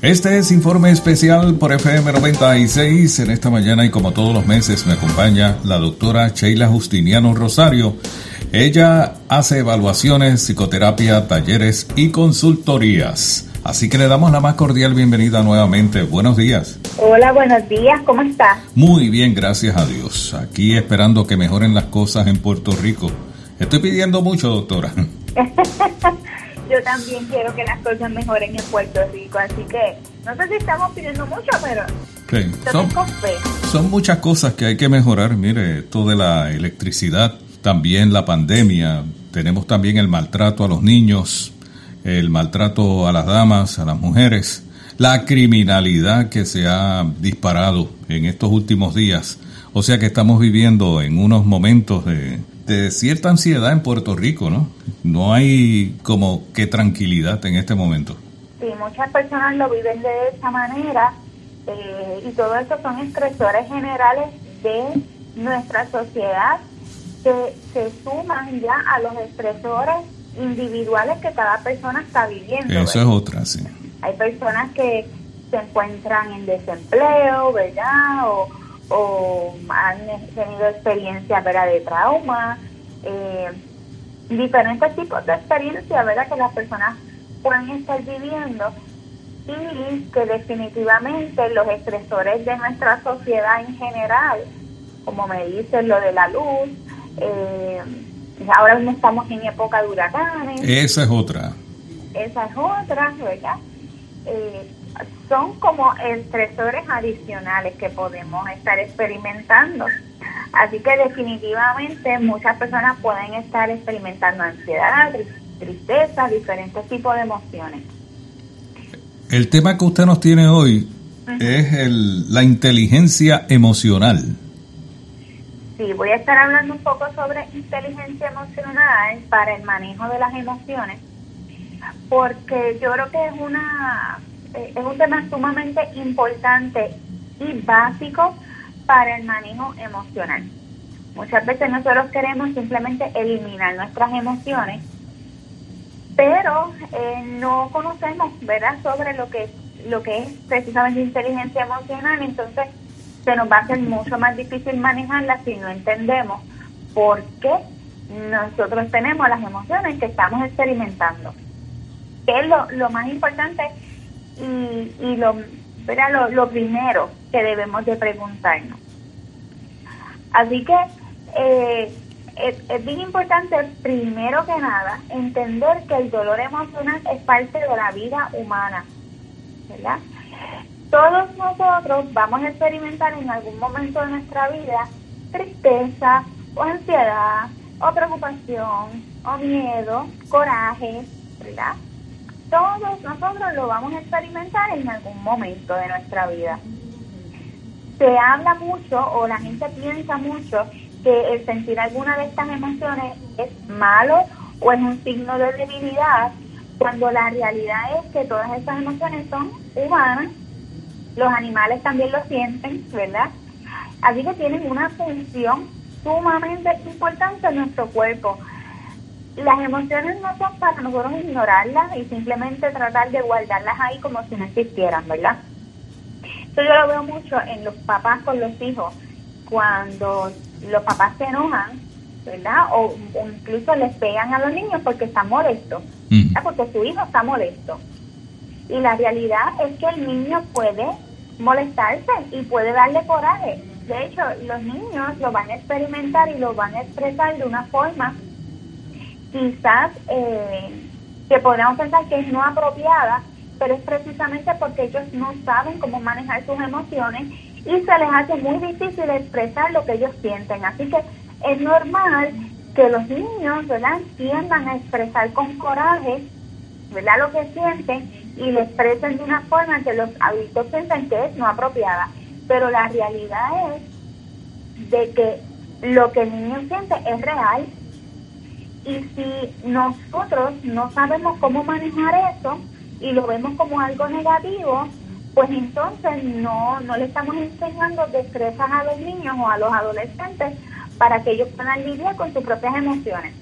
Este es Informe Especial por FM 96. En esta mañana y como todos los meses me acompaña la doctora Sheila Justiniano Rosario. Ella hace evaluaciones, psicoterapia, talleres y consultorías. Así que le damos la más cordial bienvenida nuevamente. Buenos días. Hola, buenos días. ¿Cómo estás? Muy bien, gracias a Dios. Aquí esperando que mejoren las cosas en Puerto Rico. Estoy pidiendo mucho, doctora. Yo también quiero que las cosas mejoren en Puerto Rico, así que no sé si estamos pidiendo mucho, pero sí, son muchas cosas que hay que mejorar. Mire, esto de la electricidad, también la pandemia, tenemos también el maltrato a los niños, el maltrato a las damas, a las mujeres, la criminalidad que se ha disparado en estos últimos días. O sea que estamos viviendo en unos momentos de cierta ansiedad en Puerto Rico, ¿no? No hay como que tranquilidad en este momento. Sí, muchas personas lo viven de esa manera y todo esto son estresores generales de nuestra sociedad que se suman ya a los estresores individuales que cada persona está viviendo. Eso ¿verdad? Es otra, sí. Hay personas que se encuentran en desempleo, ¿verdad? O han tenido experiencias, ¿verdad?, de trauma, diferentes tipos de experiencias, ¿verdad?, que las personas pueden estar viviendo y que definitivamente los estresores de nuestra sociedad en general, como me dicen lo de la luz, ahora mismo estamos en época de huracanes. Esa es otra, ¿verdad? Son como estresores adicionales que podemos estar experimentando. Así que definitivamente muchas personas pueden estar experimentando ansiedad, tristeza, diferentes tipos de emociones. El tema que usted nos tiene hoy es la inteligencia emocional. Sí, voy a estar hablando un poco sobre inteligencia emocional para el manejo de las emociones, porque yo creo que es un tema sumamente importante y básico para el manejo emocional. Muchas veces nosotros queremos simplemente eliminar nuestras emociones, pero no conocemos, ¿verdad?, sobre lo que es precisamente inteligencia emocional. Entonces se nos va a hacer mucho más difícil manejarla si no entendemos por qué nosotros tenemos las emociones que estamos experimentando. Que es lo más importante y lo primero que debemos de preguntarnos. Así que es bien importante, primero que nada, entender que el dolor emocional es parte de la vida humana, ¿verdad? Todos nosotros vamos a experimentar en algún momento de nuestra vida tristeza, o ansiedad, o preocupación, o miedo, coraje, ¿verdad? Todos nosotros lo vamos a experimentar en algún momento de nuestra vida. Se habla mucho o la gente piensa mucho que el sentir alguna de estas emociones es malo o es un signo de debilidad, cuando la realidad es que todas estas emociones son humanas. Los animales también lo sienten, ¿verdad? Así que tienen una función sumamente importante en nuestro cuerpo. Las emociones no son para nosotros ignorarlas y simplemente tratar de guardarlas ahí como si no existieran, ¿verdad? Eso yo lo veo mucho en los papás con los hijos, cuando los papás se enojan, ¿verdad? O incluso les pegan a los niños porque están molestos, ¿verdad? Porque su hijo está molesto. Y la realidad es que el niño puede molestarse y puede darle coraje. De hecho, los niños lo van a experimentar y lo van a expresar de una forma quizás que podríamos pensar que es no apropiada, pero es precisamente porque ellos no saben cómo manejar sus emociones y se les hace muy difícil expresar lo que ellos sienten. Así que es normal que los niños, ¿verdad?, tiendan a expresar con coraje, ¿verdad?, lo que sienten y lo expresen de una forma que los adultos piensan que es no apropiada. Pero la realidad es de que lo que el niño siente es real. Y si nosotros no sabemos cómo manejar eso y lo vemos como algo negativo, pues entonces no le estamos enseñando destrezas a los niños o a los adolescentes para que ellos puedan lidiar con sus propias emociones.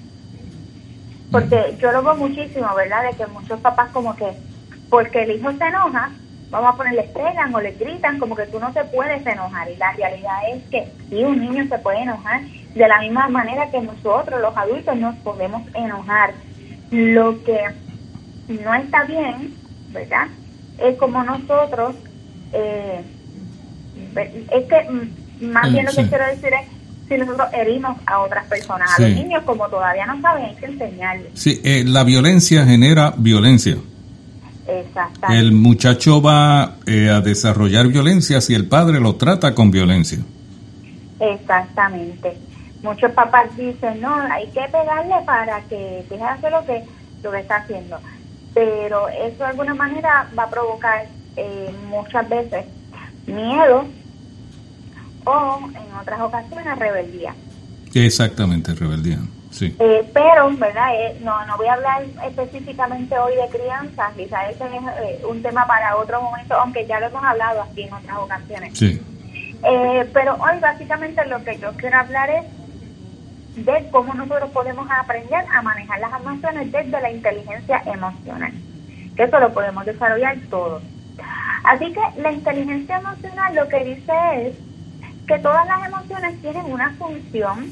Porque yo lo veo muchísimo, ¿verdad?, de que muchos papás como que porque el hijo se enoja, vamos a ponerle pegan o le gritan, como que tú no te puedes enojar. Y la realidad es que sí, un niño se puede enojar de la misma manera que nosotros, los adultos, nos podemos enojar. Lo que no está bien, ¿verdad?, es como nosotros, es que más bien lo que quiero decir es, si nosotros herimos a otras personas, a los niños, como todavía no saben, hay que enseñarles. Sí, la violencia genera violencia. Exactamente. El muchacho va a desarrollar violencia si el padre lo trata con violencia. Exactamente. Muchos papás dicen, no, hay que pegarle para que deje de hacer lo que está haciendo. Pero eso de alguna manera va a provocar muchas veces miedo o en otras ocasiones rebeldía. Exactamente, rebeldía. Sí. Pero, ¿verdad? No voy a hablar específicamente hoy de crianza, quizás ese es un tema para otro momento, aunque ya lo hemos hablado aquí en otras ocasiones. Sí. Pero hoy básicamente lo que yo quiero hablar es de cómo nosotros podemos aprender a manejar las emociones desde la inteligencia emocional, que eso lo podemos desarrollar todos. Así que la inteligencia emocional lo que dice es que todas las emociones tienen una función,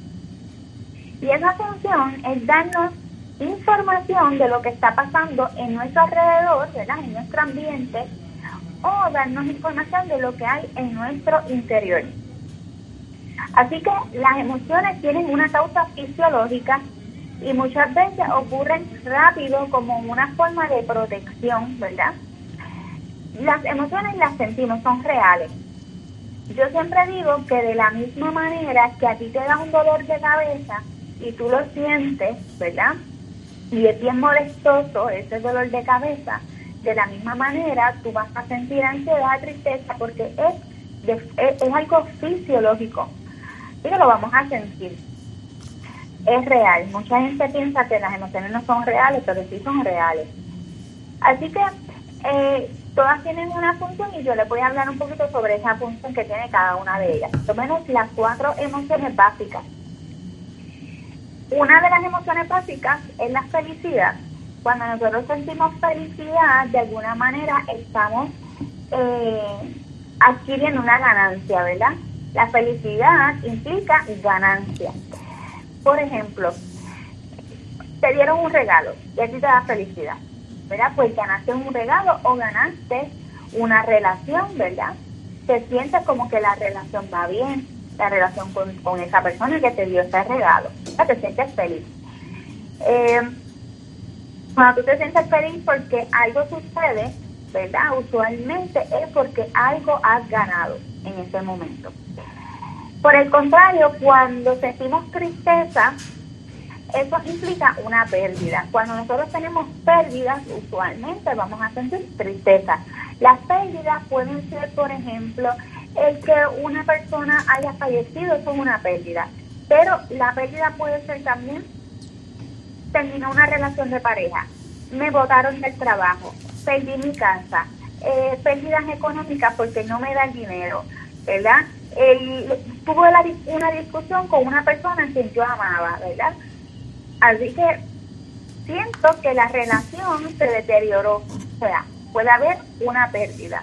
y esa función es darnos información de lo que está pasando en nuestro alrededor, ¿verdad?, en nuestro ambiente, o darnos información de lo que hay en nuestro interior. Así que las emociones tienen una causa fisiológica y muchas veces ocurren rápido como una forma de protección, ¿verdad? Las emociones las sentimos, son reales. Yo siempre digo que de la misma manera que a ti te da un dolor de cabeza y tú lo sientes, ¿verdad?, y es bien molestoso ese dolor de cabeza, de la misma manera tú vas a sentir ansiedad, tristeza, porque es algo fisiológico. Y que lo vamos a sentir. Es real. Mucha gente piensa que las emociones no son reales, pero sí son reales. Así que todas tienen una función y yo les voy a hablar un poquito sobre esa función que tiene cada una de ellas. Por lo menos las 4 emociones básicas. Una de las emociones básicas es la felicidad. Cuando nosotros sentimos felicidad, de alguna manera estamos adquiriendo una ganancia, ¿verdad? La felicidad implica ganancia. Por ejemplo, te dieron un regalo y a ti te da felicidad, ¿verdad? Pues ganaste un regalo o ganaste una relación, ¿verdad? Te sientes como que la relación va bien, la relación con esa persona que te dio ese regalo, ¿verdad? Te sientes feliz. Cuando tú te sientes feliz porque algo sucede, ¿verdad?, usualmente es porque algo has ganado en ese momento. Por el contrario, cuando sentimos tristeza, eso implica una pérdida. Cuando nosotros tenemos pérdidas, usualmente vamos a sentir tristeza. Las pérdidas pueden ser, por ejemplo, el que una persona haya fallecido, eso es una pérdida. Pero la pérdida puede ser también, terminó una relación de pareja, me botaron del trabajo, perdí mi casa, pérdidas económicas porque no me da el dinero, ¿verdad? Tuve una discusión con una persona a quien yo amaba, ¿verdad? Así que siento que la relación se deterioró, o sea, puede haber una pérdida.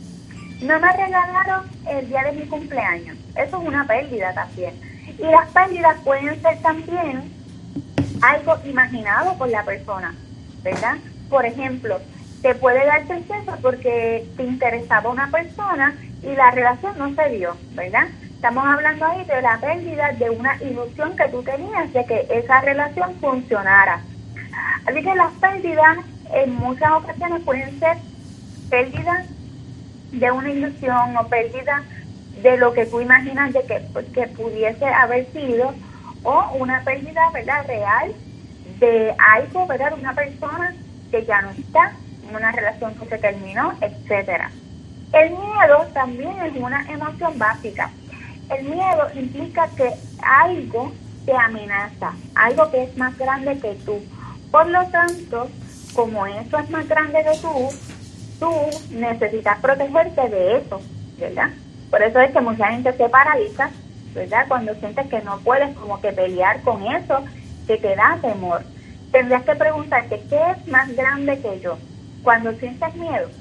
No me regalaron el día de mi cumpleaños, eso es una pérdida también. Y las pérdidas pueden ser también algo imaginado por la persona, ¿verdad? Por ejemplo, te puede dar tristeza porque te interesaba una persona y la relación no se dio, ¿verdad? Estamos hablando ahí de la pérdida de una ilusión que tú tenías de que esa relación funcionara. Así que las pérdidas en muchas ocasiones pueden ser pérdidas de una ilusión o pérdidas de lo que tú imaginas de que pudiese haber sido, o una pérdida, ¿verdad?, real de algo, ¿verdad?, de una persona que ya no está, una relación que se terminó, etcétera. El miedo también es una emoción básica. El miedo implica que algo te amenaza, algo que es más grande que tú. Por lo tanto, como eso es más grande que tú necesitas protegerte de eso, ¿verdad? Por eso es que mucha gente se paraliza, ¿verdad?, cuando sientes que no puedes como que pelear con eso, que te da temor. Tendrías que preguntarte, ¿qué es más grande que yo? Cuando sientes miedo,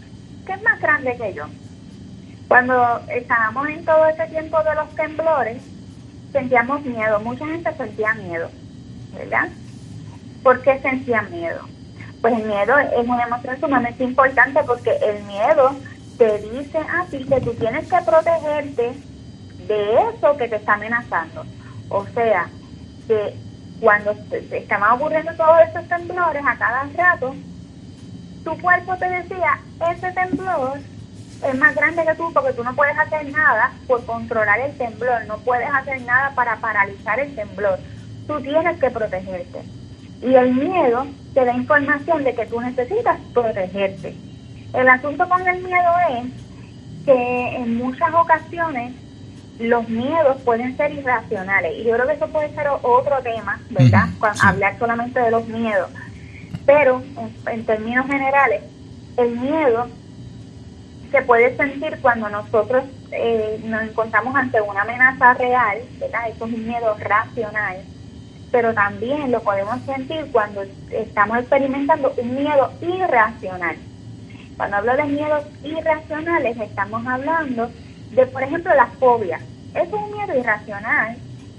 que es más grande que yo. Cuando estábamos en todo ese tiempo de los temblores, sentíamos miedo. Mucha gente sentía miedo, ¿verdad? ¿Por qué sentía miedo? Pues el miedo es una emoción sumamente importante porque el miedo te dice a ti que tú tienes que protegerte de eso que te está amenazando. O sea, que cuando estaban ocurriendo todos esos temblores a cada rato, tu cuerpo te decía, ese temblor es más grande que tú porque tú no puedes hacer nada por controlar el temblor, no puedes hacer nada para paralizar el temblor. Tú tienes que protegerte. Y el miedo te da información de que tú necesitas protegerte. El asunto con el miedo es que en muchas ocasiones los miedos pueden ser irracionales. Y yo creo que eso puede ser otro tema, ¿verdad? Sí. Hablar solamente de los miedos. Pero en términos generales, el miedo se puede sentir cuando nosotros nos encontramos ante una amenaza real, ¿verdad? Eso es un miedo racional. Pero también lo podemos sentir cuando estamos experimentando un miedo irracional. Cuando hablo de miedos irracionales, estamos hablando de, por ejemplo, la fobia. Eso es un miedo irracional.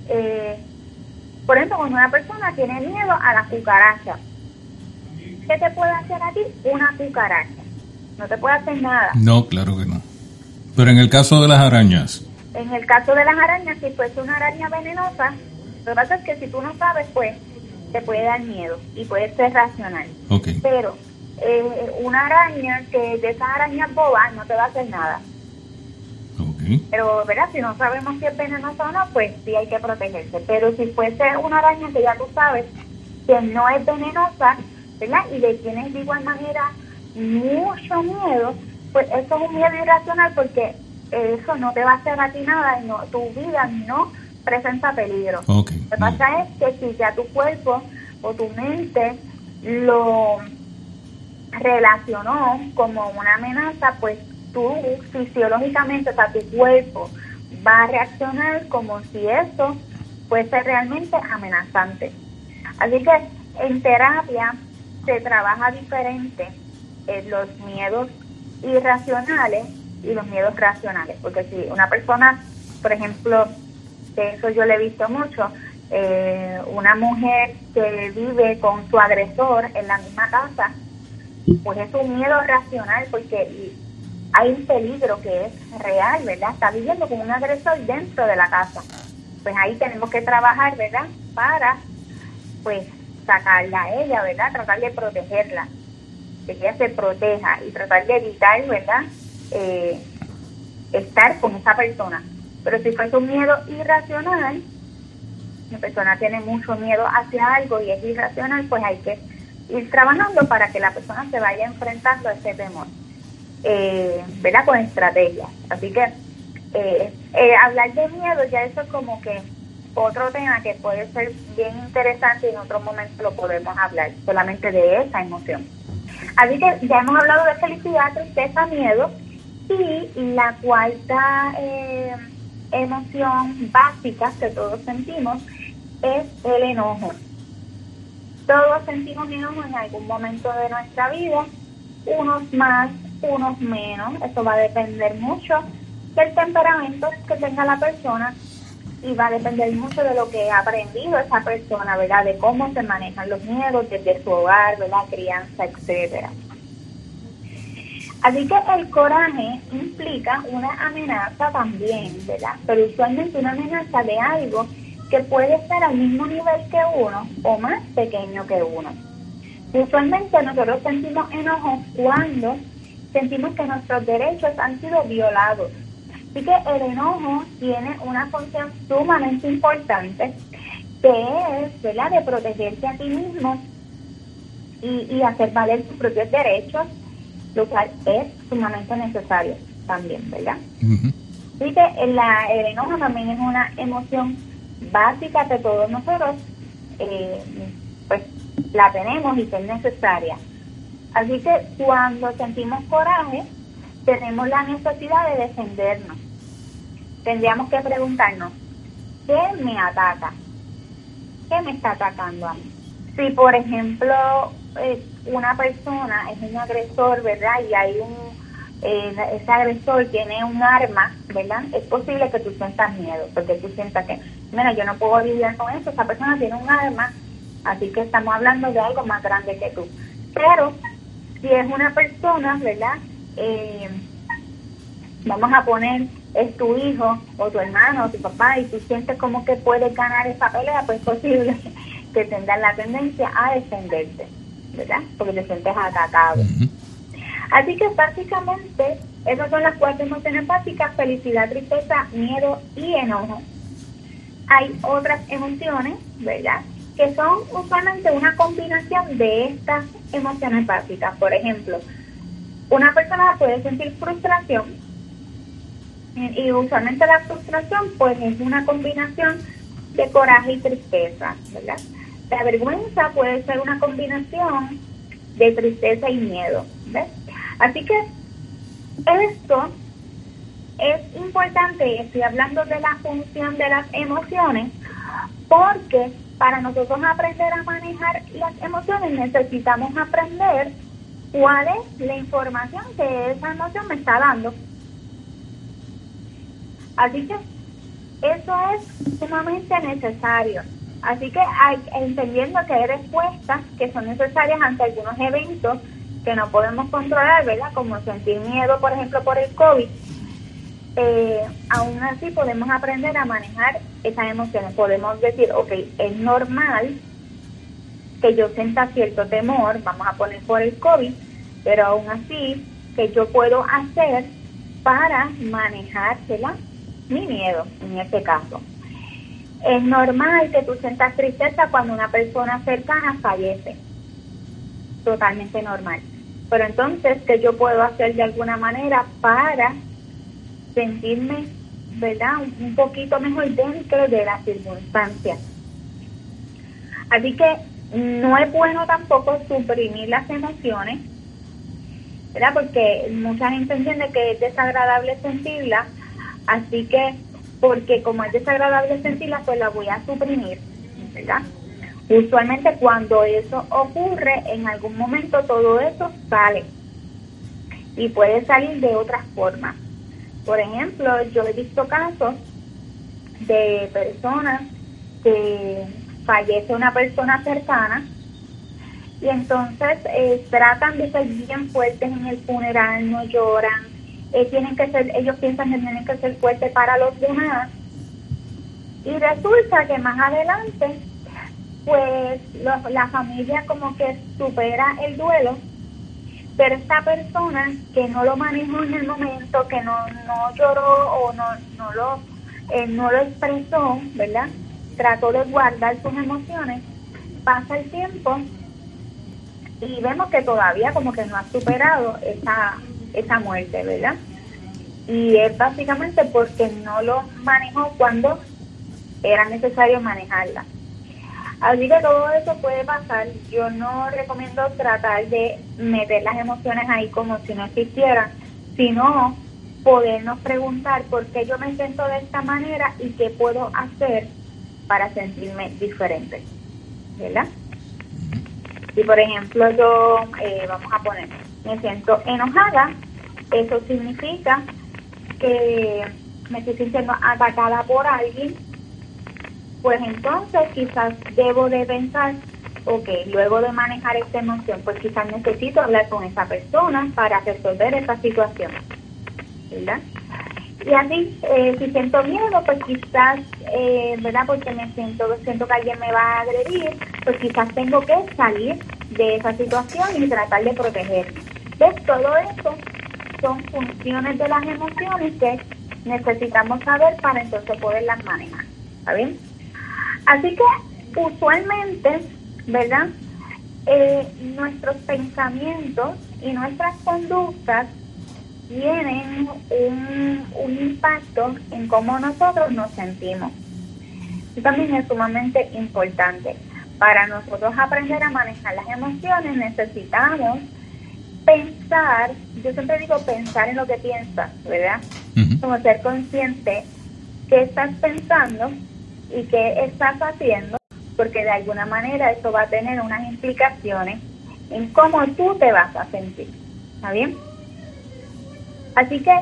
Por ejemplo, cuando una persona tiene miedo a las cucarachas, ¿qué te puede hacer a ti una cucaracha? No te puede hacer nada. No, claro que no. Pero en el caso de las arañas. En el caso de las arañas, si fuese una araña venenosa, lo que pasa es que si tú no sabes, pues te puede dar miedo y puede ser racional. Okay. Pero una araña que de esas arañas bobas no te va a hacer nada. Okay. Pero, ¿verdad? Si no sabemos si es venenosa o no, pues sí hay que protegerse. Pero si fuese una araña que ya tú sabes que no es venenosa, ¿verdad? Y le tienes de igual manera mucho miedo, pues eso es un miedo irracional porque eso no te va a hacer a ti nada y no, tu vida no presenta peligro. Okay. Lo que pasa es que si ya tu cuerpo o tu mente lo relacionó como una amenaza, pues tú fisiológicamente, o sea, tu cuerpo va a reaccionar como si eso fuese realmente amenazante. Así que en terapia se trabaja diferente los miedos irracionales y los miedos racionales, porque si una persona, por ejemplo, que eso yo le he visto mucho, una mujer que vive con su agresor en la misma casa, pues es un miedo racional porque hay un peligro que es real, ¿verdad? Está viviendo con un agresor dentro de la casa. Pues ahí tenemos que trabajar, ¿verdad? Para, pues, sacarla a ella, ¿verdad? Tratar de protegerla, de que ella se proteja y tratar de evitar, ¿verdad? Estar con esa persona. Pero si fuese un miedo irracional, la persona tiene mucho miedo hacia algo y es irracional, pues hay que ir trabajando para que la persona se vaya enfrentando a ese temor, ¿verdad? Con estrategias. Así que hablar de miedo ya eso es como que otro tema que puede ser bien interesante y en otro momento lo podemos hablar solamente de esa emoción. Así que ya hemos hablado de felicidad, tristeza, miedo, y la cuarta emoción básica que todos sentimos es el enojo. Todos sentimos enojo en algún momento de nuestra vida, unos más, unos menos. Eso va a depender mucho del temperamento que tenga la persona y va a depender mucho de lo que ha aprendido esa persona, ¿verdad? De cómo se manejan los miedos desde su hogar, ¿verdad? Crianza, etcétera. Así que el coraje implica una amenaza también, ¿verdad? Pero usualmente una amenaza de algo que puede estar al mismo nivel que uno o más pequeño que uno. Usualmente nosotros sentimos enojo cuando sentimos que nuestros derechos han sido violados. Así que el enojo tiene una función sumamente importante que es, ¿verdad?, de protegerte a ti mismo y hacer valer tus propios derechos, lo cual es sumamente necesario también, ¿verdad? Uh-huh. Así que el enojo también es una emoción básica que todos nosotros pues la tenemos y que es necesaria. Así que cuando sentimos coraje tenemos la necesidad de defendernos. Tendríamos que preguntarnos, ¿qué me ataca? ¿Qué me está atacando a mí? Si por ejemplo una persona es un agresor, ¿verdad? Y hay ese agresor tiene un arma, ¿verdad? Es posible que tú sientas miedo, porque tú sientas que, mira, yo no puedo lidiar con eso, esa persona tiene un arma, así que estamos hablando de algo más grande que tú. Pero si es una persona, ¿verdad? Vamos a poner, es tu hijo o tu hermano o tu papá, y tú sientes como que puedes ganar esa pelea, pues es posible que tengas la tendencia a defenderte, ¿verdad? Porque te sientes atacado. Así que básicamente esas son las 4 emociones básicas: felicidad, tristeza, miedo y enojo. Hay otras emociones, ¿verdad?, que son usualmente una combinación de estas emociones básicas. Por ejemplo, una persona puede sentir frustración, y usualmente la frustración pues es una combinación de coraje y tristeza, ¿verdad? La vergüenza puede ser una combinación de tristeza y miedo, ¿ves? Así que esto es importante. Estoy hablando de la función de las emociones, porque para nosotros aprender a manejar las emociones necesitamos aprender cuál es la información que esa emoción me está dando. Así que eso es sumamente necesario. Así que entendiendo que hay respuestas que son necesarias ante algunos eventos que no podemos controlar, ¿verdad? Como sentir miedo, por ejemplo, por el COVID. Aún así podemos aprender a manejar esas emociones. Podemos decir, ok, es normal que yo sienta cierto temor, vamos a poner por el COVID, pero aún así, que yo puedo hacer para manejar, ¿verdad?, mi miedo en este caso. Es normal que tú sientas tristeza cuando una persona cercana fallece. Totalmente normal. Pero entonces, ¿qué yo puedo hacer de alguna manera para sentirme, ¿verdad?, un poquito mejor dentro de las circunstancias? Así que no es bueno tampoco suprimir las emociones, ¿verdad? Porque mucha gente entiende que es desagradable sentirlas, así que, porque como es desagradable sentirlas, pues la voy a suprimir, ¿verdad? Usualmente cuando eso ocurre, en algún momento todo eso sale y puede salir de otras formas. Por ejemplo, yo he visto casos de personas que fallece una persona cercana y entonces tratan de ser bien fuertes en el funeral, no lloran, ellos piensan que tienen que ser fuertes para los demás, y resulta que más adelante pues la familia como que supera el duelo, pero esta persona que no lo manejó en el momento, que no lloró o no lo expresó, ¿verdad?, trató de guardar sus emociones, pasa el tiempo y vemos que todavía como que no ha superado esa muerte, ¿verdad? Y es básicamente porque no lo manejó cuando era necesario manejarla. Así que todo eso puede pasar. Yo no recomiendo tratar de meter las emociones ahí como si no existieran, sino podernos preguntar por qué yo me siento de esta manera y qué puedo hacer para sentirme diferente, ¿verdad? Si por ejemplo yo, vamos a poner, me siento enojada, eso significa que me estoy sintiendo atacada por alguien, pues entonces quizás debo de pensar, ok, luego de manejar esta emoción, pues quizás necesito hablar con esa persona para resolver esa situación, ¿verdad? Y así, si siento miedo, pues quizás, ¿verdad?, porque siento que alguien me va a agredir, pues quizás tengo que salir de esa situación y tratar de protegerme. ¿Ves? Todo eso son funciones de las emociones que necesitamos saber para entonces poderlas manejar. ¿Está bien? Así que usualmente, ¿verdad?, nuestros pensamientos y nuestras conductas tienen un impacto en cómo nosotros nos sentimos. Eso también es sumamente importante. Para nosotros aprender a manejar las emociones necesitamos pensar, yo siempre digo pensar en lo que piensas, ¿verdad? Como ser consciente qué estás pensando y qué estás haciendo, porque de alguna manera eso va a tener unas implicaciones en cómo tú te vas a sentir. ¿Está bien? Así que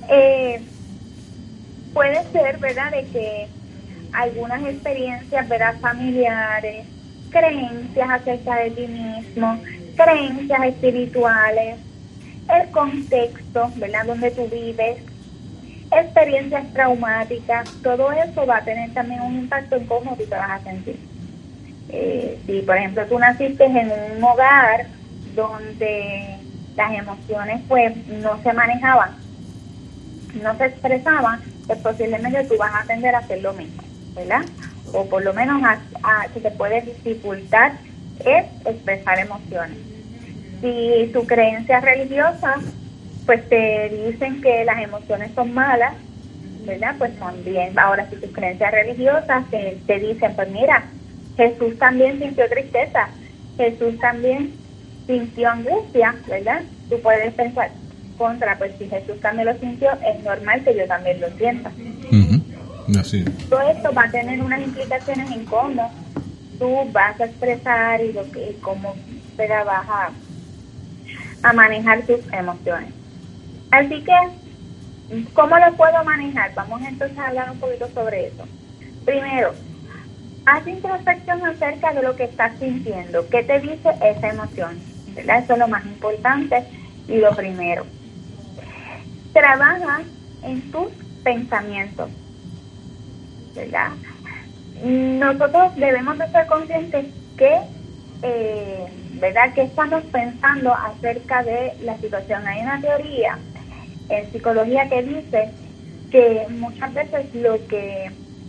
puede ser, ¿verdad?, de que algunas experiencias, ¿verdad?, familiares, creencias acerca de ti mismo, creencias espirituales, el contexto, ¿verdad?, donde tú vives, experiencias traumáticas, todo eso va a tener también un impacto en cómo tú te vas a sentir. Si, por ejemplo, tú naciste en un hogar donde las emociones pues no se manejaban, no se expresaban, pues posiblemente tú vas a tender a hacer lo mismo, ¿verdad? O por lo menos que te puede dificultar es expresar emociones. Si tu creencia religiosa, pues te dicen que las emociones son malas, ¿verdad? Pues también, ahora si tus creencias religiosas te dicen, pues mira, Jesús también sintió tristeza, Jesús también sintió angustia, ¿verdad? Tú puedes pensar, pues si Jesús también lo sintió, es normal que yo también lo sienta. Así. Todo esto va a tener unas implicaciones en cómo tú vas a expresar y cómo vas a manejar tus emociones. Así que, ¿cómo lo puedo manejar? Vamos entonces a hablar un poquito sobre eso. Primero, haz introspección acerca de lo que estás sintiendo. ¿Qué te dice esa emoción? ¿Verdad? Eso es lo más importante y lo primero. Trabaja en tus pensamientos, ¿verdad? Nosotros debemos de ser conscientes que, ¿verdad?, que estamos pensando acerca de la situación. Hay una teoría en psicología que dice que muchas veces lo que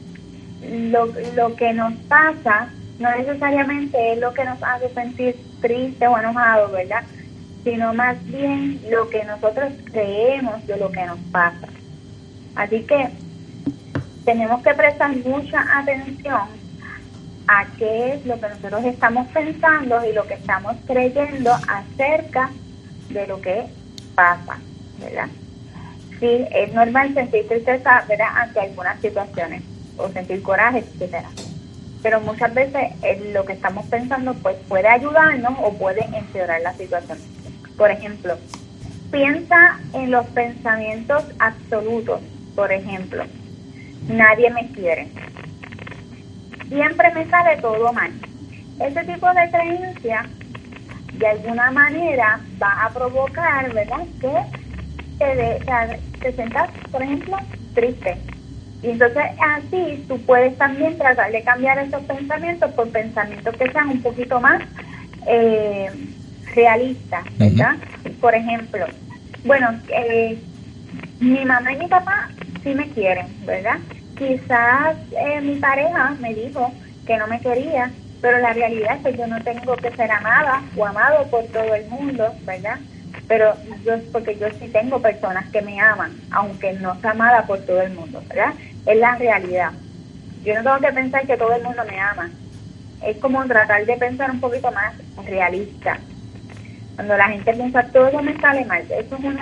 nos pasa no necesariamente es lo que nos hace sentir triste o enojado, ¿verdad?, sino más bien lo que nosotros creemos de lo que nos pasa. Así que tenemos que prestar mucha atención a qué es lo que nosotros estamos pensando y lo que estamos creyendo acerca de lo que pasa, ¿verdad? Sí, es normal sentir tristeza, ¿verdad?, ante algunas situaciones, o sentir coraje, etcétera. Pero muchas veces lo que estamos pensando pues puede ayudarnos o puede empeorar la situación. Por ejemplo, piensa en los pensamientos absolutos. Por ejemplo, nadie me quiere, siempre me sale todo mal. Ese tipo de creencia de alguna manera va a provocar, ¿verdad?, que te sientas, por ejemplo, triste. Y entonces así tú puedes también tratar de cambiar esos pensamientos por pensamientos que sean un poquito más realistas, ¿verdad? Por ejemplo, bueno, mi mamá y mi papá sí me quieren, ¿verdad? Quizás mi pareja me dijo que no me quería, pero la realidad es que yo no tengo que ser amada o amado por todo el mundo, ¿verdad? Pero porque yo sí tengo personas que me aman, aunque no sea amada por todo el mundo, ¿verdad? Es la realidad. Yo no tengo que pensar que todo el mundo me ama. Es como tratar de pensar un poquito más realista. Cuando la gente piensa todo me sale mal, eso es una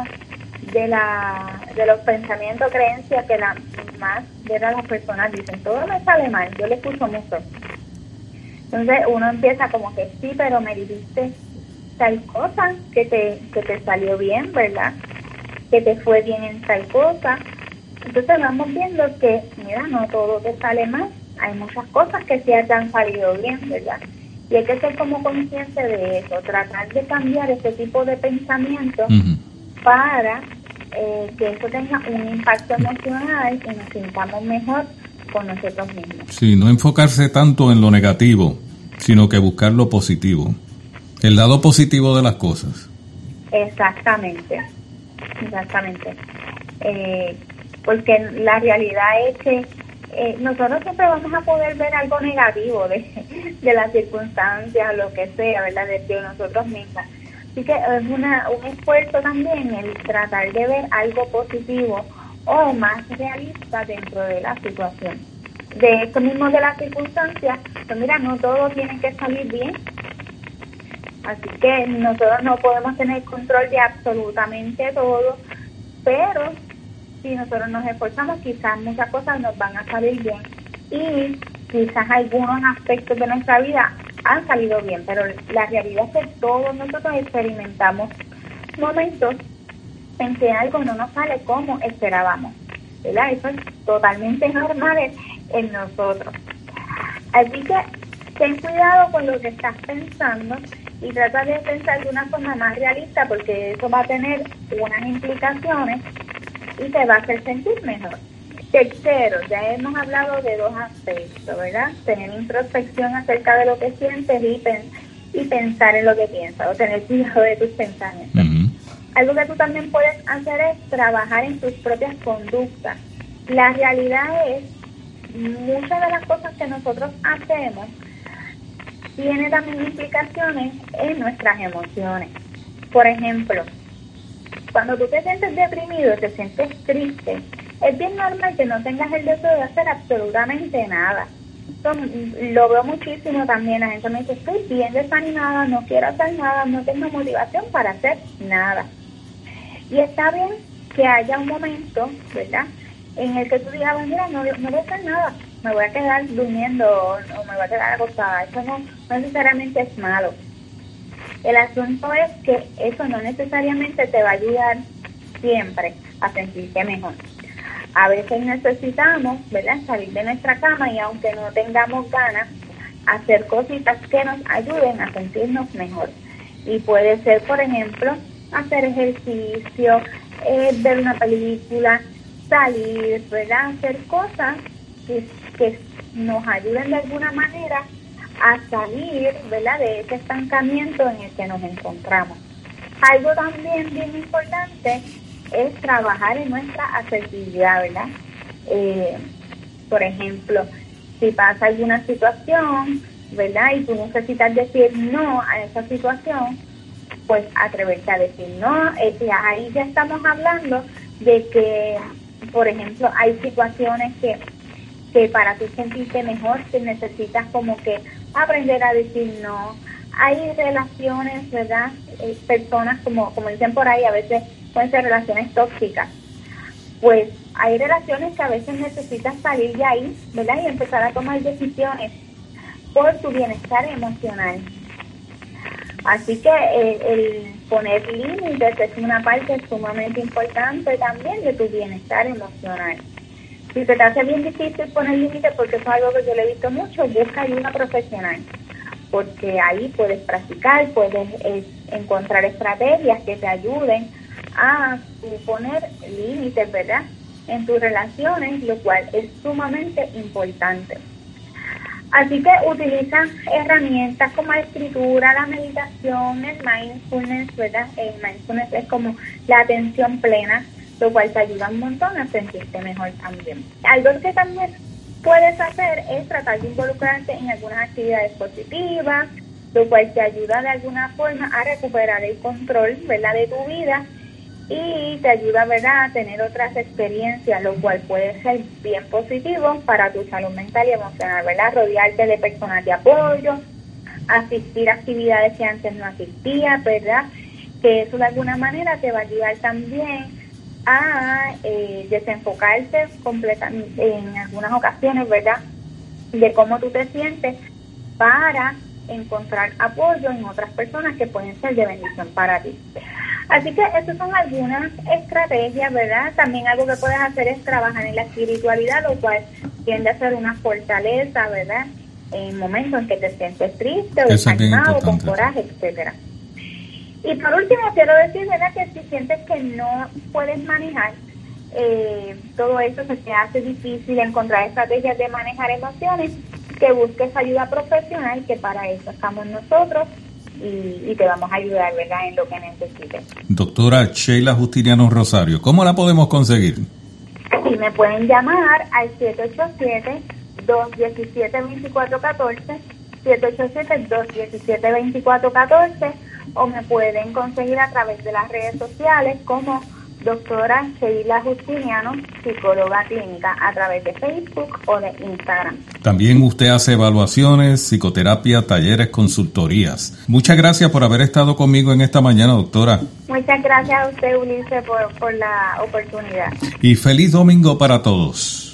de los pensamientos, creencias que la más de las personas dicen, todo me sale mal, yo le escucho mucho. Entonces uno empieza como que sí, pero me dijiste tal cosa que te salió bien, ¿verdad? Que te fue bien en tal cosa. Entonces vamos viendo que, mira, no todo te sale mal, hay muchas cosas que sí te han salido bien, ¿verdad? Y hay que ser como consciente de eso, tratar de cambiar ese tipo de pensamiento para que eso tenga un impacto emocional y nos sintamos mejor con nosotros mismos. Sí, no enfocarse tanto en lo negativo, sino que buscar lo positivo, el lado positivo de las cosas. Exactamente. Porque la realidad es que nosotros siempre vamos a poder ver algo negativo de las circunstancias, lo que sea, ¿verdad?, de nosotros mismos. Así que es un esfuerzo también el tratar de ver algo positivo o más realista dentro de la situación. De esto mismo de las circunstancias, pues mira, no todo tiene que salir bien. Así que nosotros no podemos tener control de absolutamente todo, pero si nosotros nos esforzamos, quizás muchas cosas nos van a salir bien y quizás algunos aspectos de nuestra vida han salido bien, pero la realidad es que todos nosotros experimentamos momentos en que algo no nos sale como esperábamos, ¿verdad? Eso es totalmente normal en nosotros. Así que ten cuidado con lo que estás pensando y trata de pensar de una forma más realista, porque eso va a tener unas implicaciones y te va a hacer sentir mejor. Tercero, ya hemos hablado de 2 aspectos, ¿verdad? Tener introspección acerca de lo que sientes y pensar en lo que piensas, o tener cuidado de tus pensamientos. Algo que tú también puedes hacer es trabajar en tus propias conductas. La realidad es, muchas de las cosas que nosotros hacemos tiene también implicaciones en nuestras emociones. Por ejemplo, cuando tú te sientes deprimido, te sientes triste, es bien normal que no tengas el deseo de hacer absolutamente nada. Lo veo muchísimo también. La gente me dice, estoy bien desanimada, no quiero hacer nada, no tengo motivación para hacer nada. Y está bien que haya un momento, ¿verdad?, en el que tú digas, mira, no voy a hacer nada, me voy a quedar durmiendo o me voy a quedar acostada. Eso no necesariamente es malo. El asunto es que eso no necesariamente te va a ayudar siempre a sentirte mejor. A veces necesitamos, ¿verdad?, salir de nuestra cama y aunque no tengamos ganas, hacer cositas que nos ayuden a sentirnos mejor. Y puede ser, por ejemplo, hacer ejercicio, ver una película, salir, ¿verdad?, hacer cosas que nos ayuden de alguna manera a salir, ¿verdad?, de ese estancamiento en el que nos encontramos. Algo también bien importante es trabajar en nuestra asertividad, ¿verdad? Por ejemplo, si pasa alguna situación, ¿verdad?, y tú necesitas decir no a esa situación, pues atreverte a decir no. Ahí ya estamos hablando de que, por ejemplo, hay situaciones que para tú sentirte mejor te necesitas como que aprender a decir no. Hay relaciones, ¿verdad?, personas como dicen por ahí, a veces pueden ser relaciones tóxicas. Pues hay relaciones que a veces necesitas salir de ahí, ¿verdad?, y empezar a tomar decisiones por tu bienestar emocional. Así que el poner límites es una parte sumamente importante también de tu bienestar emocional. Si se te hace bien difícil poner límites, porque eso es algo que yo le he visto mucho, busca ayuda profesional, porque ahí puedes practicar, puedes encontrar estrategias que te ayuden a poner límites, ¿verdad?, en tus relaciones, lo cual es sumamente importante. Así que utiliza herramientas como la escritura, la meditación, el mindfulness, ¿verdad? El mindfulness es como la atención plena, lo cual te ayuda un montón a sentirte mejor también. Algo que también puedes hacer es tratar de involucrarte en algunas actividades positivas, lo cual te ayuda de alguna forma a recuperar el control, ¿verdad?, de tu vida, y te ayuda, ¿verdad?, a tener otras experiencias, lo cual puede ser bien positivo para tu salud mental y emocional, ¿verdad? Rodearte de personas de apoyo, asistir a actividades que antes no asistías, ¿verdad? Que eso de alguna manera te va a ayudar también a desenfocarte completamente en algunas ocasiones, ¿verdad?, de cómo tú te sientes, para encontrar apoyo en otras personas que pueden ser de bendición para ti. Así que esas son algunas estrategias, ¿verdad? También algo que puedes hacer es trabajar en la espiritualidad, lo cual tiende a ser una fortaleza, ¿verdad?, en momentos en que te sientes triste o desanimado, con coraje, etcétera. Y por último, quiero decir, ¿verdad?, que si sientes que no puedes manejar todo eso, se te hace difícil encontrar estrategias de manejar emociones, que busques ayuda profesional, que para eso estamos nosotros, y te vamos a ayudar, ¿verdad?, en lo que necesites. Doctora Sheila Justiniano Rosario, ¿cómo la podemos conseguir? Sí, me pueden llamar al 787-217-2414, 787-217-2414, o me pueden conseguir a través de las redes sociales como doctora Sheila Justiniano, psicóloga clínica, a través de Facebook o de Instagram. También usted hace evaluaciones, psicoterapia, talleres, consultorías. Muchas gracias por haber estado conmigo en esta mañana, doctora. Muchas gracias a usted, Ulises, por la oportunidad. Y feliz domingo para todos.